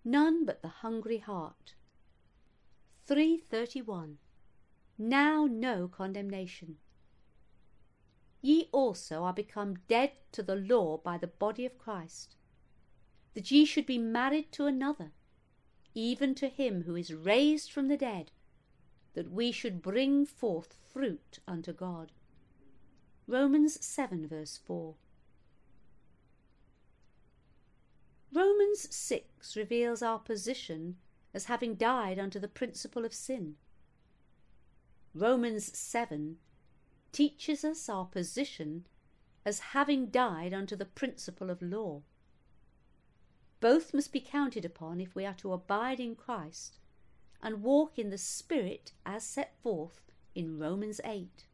none but the hungry heart. 3:31. Now no condemnation. Ye also are become dead to the law by the body of Christ, that ye should be married to another, even to him who is raised from the dead, that we should bring forth fruit unto God. Romans 7 verse 4. Romans 6 reveals our position as having died unto the principle of sin. Romans 7 teaches us our position as having died unto the principle of law. Both must be counted upon if we are to abide in Christ and walk in the Spirit as set forth in Romans 8.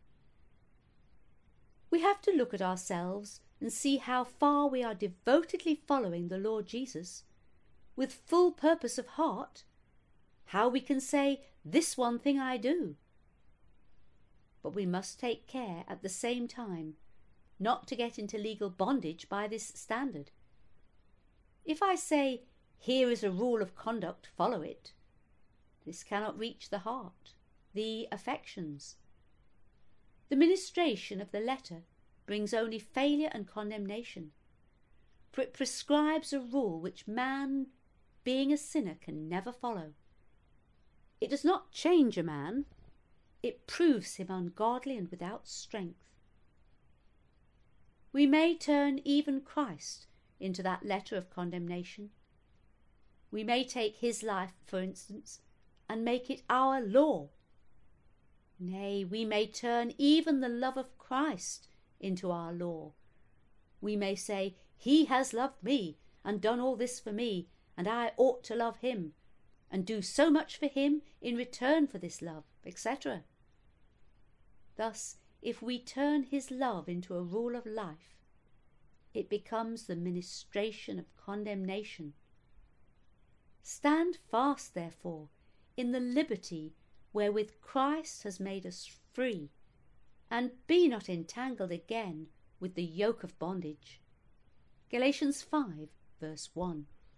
We have to look at ourselves and see how far we are devotedly following the Lord Jesus, with full purpose of heart, how we can say, "This one thing I do." But we must take care at the same time not to get into legal bondage by this standard. If I say, "Here is a rule of conduct, follow it," this cannot reach the heart, the affections. The ministration of the letter brings only failure and condemnation, for it prescribes a rule which man, being a sinner, can never follow. It does not change a man, it proves him ungodly and without strength. We may turn even Christ into that letter of condemnation. We may take his life, for instance, and make it our law. Nay, we may turn even the love of Christ into our law. We may say, "He has loved me and done all this for me, and I ought to love him, and do so much for him in return for this love," etc. Thus, if we turn his love into a rule of life, it becomes the ministration of condemnation. Stand fast, therefore, in the liberty wherewith Christ has made us free, and be not entangled again with the yoke of bondage. Galatians 5 verse 1.